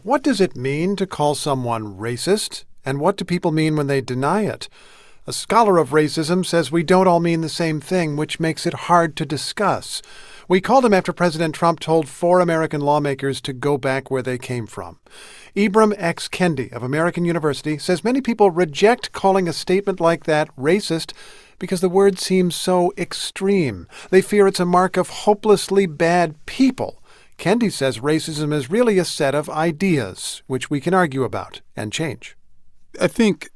What does it mean to call someone racist? And what do people mean when they deny it? A scholar of racism says we don't all mean the same thing, which makes it hard to discuss. We called him after President Trump told 4 American lawmakers to go back where they came from. Ibram X. Kendi of American University says many people reject calling a statement like that racist because the word seems so extreme. They fear it's a mark of hopelessly bad people. Kendi says racism is really a set of ideas, which we can argue about and change. I think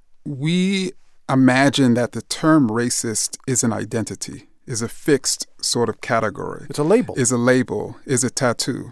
we imagine that the term racist is an identity, is a fixed sort of category. It's a label. Is a label, is a tattoo,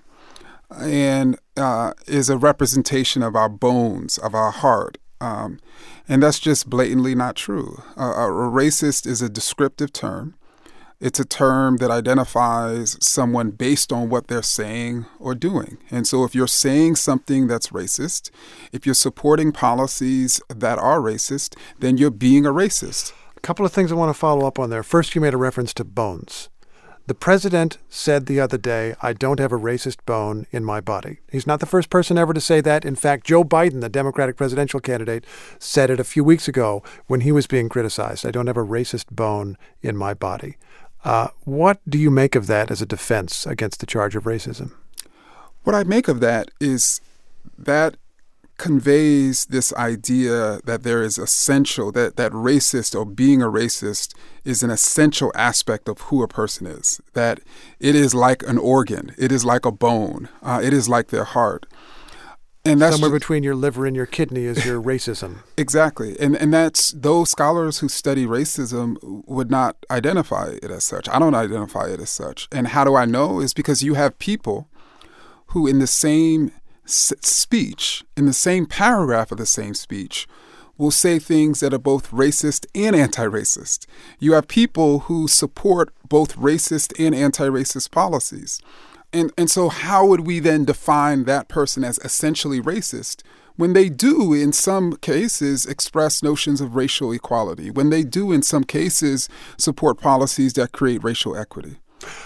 and is a representation of our bones, of our heart. And that's just blatantly not true. A racist is a descriptive term. It's a term that identifies someone based on what they're saying or doing. And so if you're saying something that's racist, if you're supporting policies that are racist, then you're being a racist. A couple of things I want to follow up on there. First, you made a reference to bones. The president said the other day, I don't have a racist bone in my body. He's not the first person ever to say that. In fact, Joe Biden, the Democratic presidential candidate, said it a few weeks ago when he was being criticized. I don't have a racist bone in my body. What do you make of that as a defense against the charge of racism? What I make of that is that conveys this idea that there is essential, that racist or being a racist is an essential aspect of who a person is, that it is like an organ, it is like a bone, it is like their heart. And that's somewhere between your liver and your kidney is your racism. Exactly. And that's those scholars who study racism would not identify it as such. I don't identify it as such. And how do I know? Is because you have people who in the same speech, in the same paragraph of the same speech, will say things that are both racist and anti-racist. You have people who support both racist and anti-racist policies. And so how would we then define that person as essentially racist when they do, in some cases, express notions of racial equality, when they do, in some cases, support policies that create racial equity?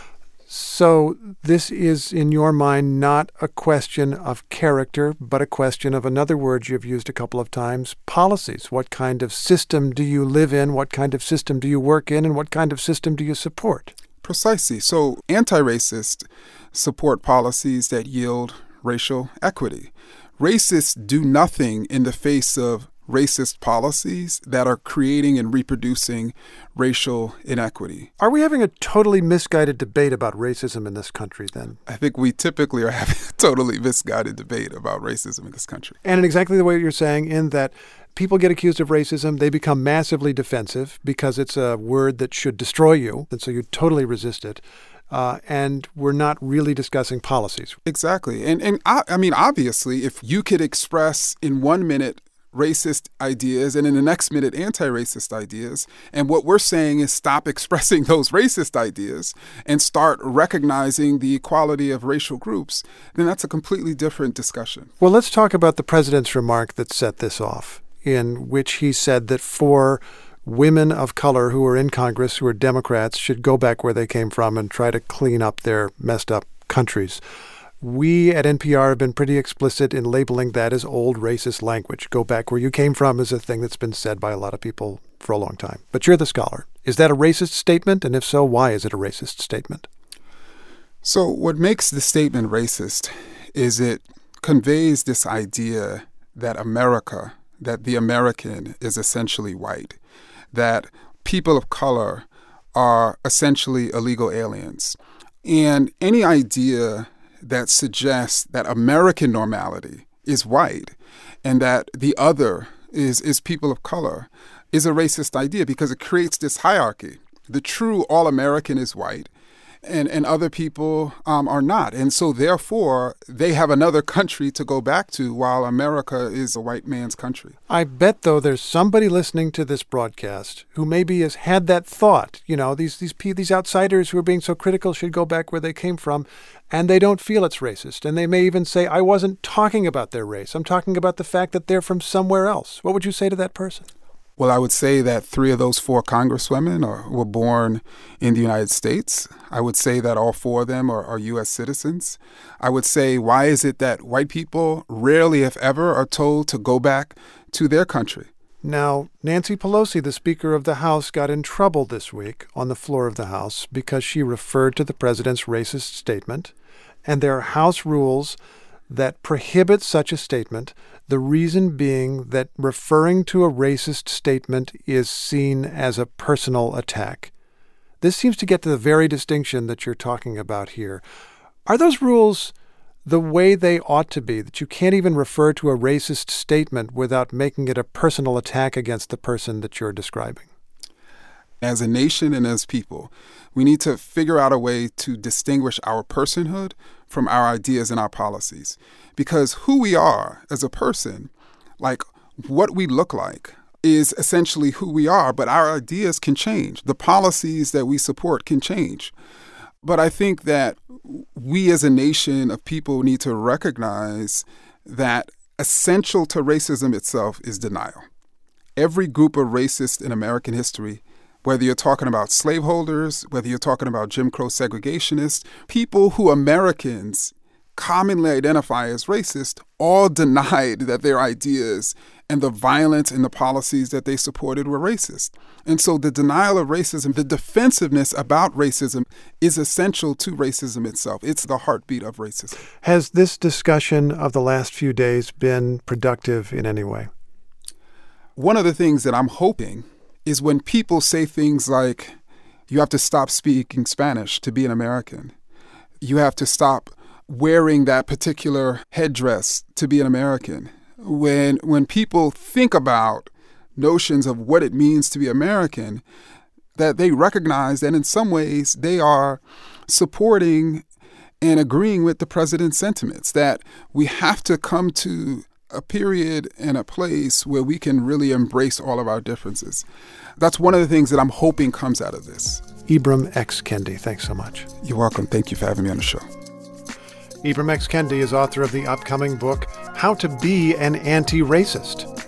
So this is, in your mind, not a question of character, but a question of another word you've used a couple of times, policies. What kind of system do you live in? What kind of system do you work in? And what kind of system do you support? Precisely. So anti-racists support policies that yield racial equity. Racists do nothing in the face of racist policies that are creating and reproducing racial inequity. Are we having a totally misguided debate about racism in this country then? I think we typically are having a totally misguided debate about racism in this country. And in exactly the way you're saying, in that people get accused of racism, they become massively defensive because it's a word that should destroy you, and so you totally resist it. And we're not really discussing policies. Exactly. And I mean, obviously, if you could express in 1 minute racist ideas and in the next minute anti-racist ideas, and what we're saying is stop expressing those racist ideas and start recognizing the equality of racial groups, then that's a completely different discussion. Well, let's talk about the president's remark that set this off, in which he said that 4 women of color who are in Congress, who are Democrats, should go back where they came from and try to clean up their messed up countries. We at NPR have been pretty explicit in labeling that as old racist language. Go back where you came from is a thing that's been said by a lot of people for a long time. But you're the scholar. Is that a racist statement? And if so, why is it a racist statement? So what makes the statement racist is it conveys this idea that America, that the American is essentially white, that people of color are essentially illegal aliens. And any idea that suggests that American normality is white and that the other is people of color is a racist idea because it creates this hierarchy. The true all-American is white and other people are not. And so therefore, they have another country to go back to while America is a white man's country. I bet, though, there's somebody listening to this broadcast who maybe has had that thought. You know, these outsiders who are being so critical should go back where they came from, and they don't feel it's racist. And they may even say, I wasn't talking about their race. I'm talking about the fact that they're from somewhere else. What would you say to that person? Well, I would say that 3 of those 4 congresswomen were born in the United States. I would say that all 4 of them are U.S. citizens. I would say, why is it that white people rarely, if ever, are told to go back to their country? Now, Nancy Pelosi, the Speaker of the House, got in trouble this week on the floor of the House because she referred to the president's racist statement, and there are House rules that prohibit such a statement, the reason being that referring to a racist statement is seen as a personal attack. This seems to get to the very distinction that you're talking about here. Are those rules the way they ought to be, that you can't even refer to a racist statement without making it a personal attack against the person that you're describing? As a nation and as people, we need to figure out a way to distinguish our personhood from our ideas and our policies. Because who we are as a person, like what we look like, is essentially who we are, but our ideas can change. The policies that we support can change. But I think that we as a nation of people need to recognize that essential to racism itself is denial. Every group of racists in American history, whether you're talking about slaveholders, whether you're talking about Jim Crow segregationists, people who Americans commonly identify as racist, all denied that their ideas and the violence and the policies that they supported were racist. And so the denial of racism, the defensiveness about racism is essential to racism itself. It's the heartbeat of racism. Has this discussion of the last few days been productive in any way? One of the things that I'm hoping is when people say things like, you have to stop speaking Spanish to be an American. You have to stop wearing that particular headdress to be an American. When people think about notions of what it means to be American, that they recognize that in some ways they are supporting and agreeing with the president's sentiments, that we have to come to a period and a place where we can really embrace all of our differences. That's one of the things that I'm hoping comes out of this. Ibram X. Kendi, thanks so much. You're welcome. Thank you for having me on the show. Ibram X. Kendi is author of the upcoming book, How to Be an Anti-Racist.